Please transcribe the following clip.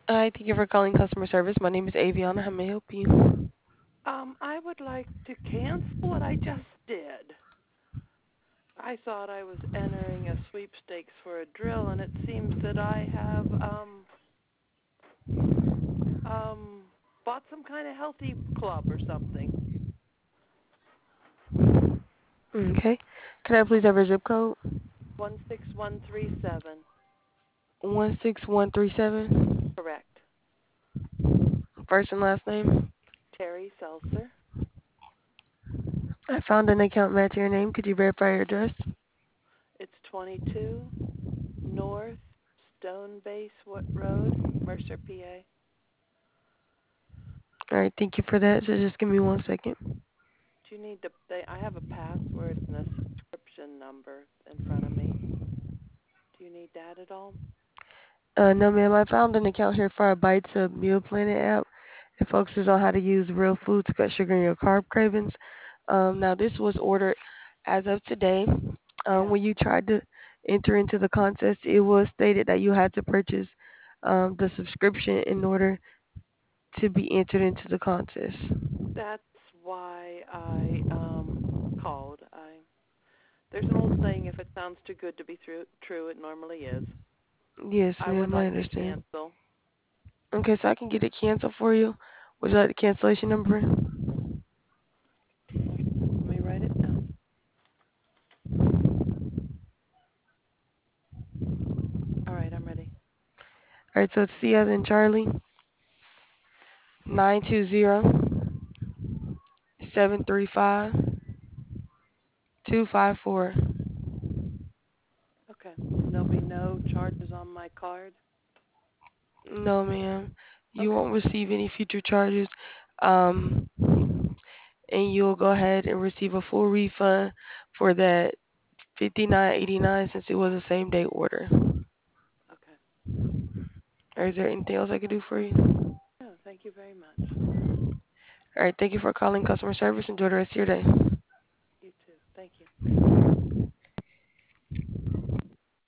Hi, thank you for calling customer service. My name is Aviana. How may I help you? I would like to cancel what I just did. I thought I was entering a sweepstakes for a drill, and it seems that I have um bought some kind of healthy club or something. Okay. Can I please have your zip code? 16137. 16137. Correct. First and last name. Terry Seltzer. I found an account matching your name. Could you verify your address? It's 22 North Stone Base Road, Mercer, PA. All right, thank you for that. So just give me 1 second. Do you need to? I have a password and a subscription number in front of me. Do you need that at all? No, ma'am. I found an account here for our Bites of Meal Planet app. It focuses on how to use real food to cut sugar in your carb cravings. Now, this was ordered as of today. Yeah. When you tried to enter into the contest, it was stated that you had to purchase the subscription in order to be entered into the contest. That's why I called. I There's an old saying, if it sounds too good to be true, it normally is. Yes, I would ma'am, I like to understand. cancel. Okay, so I can get it canceled for you. Would you like the cancellation number? Let me write it down. All right, I'm ready. All right, so it's C as in Charlie, 920-735-254. Okay. And there'll be no charges on my card. No, ma'am. You Okay. won't receive any future charges. Um, and you'll go ahead and receive a full refund for that 59.89 since it was a same day order. Okay. Or is there anything else I can do for you? No, thank you very much. All right, thank you for calling customer service. Enjoy the rest of your day. You too. Thank you.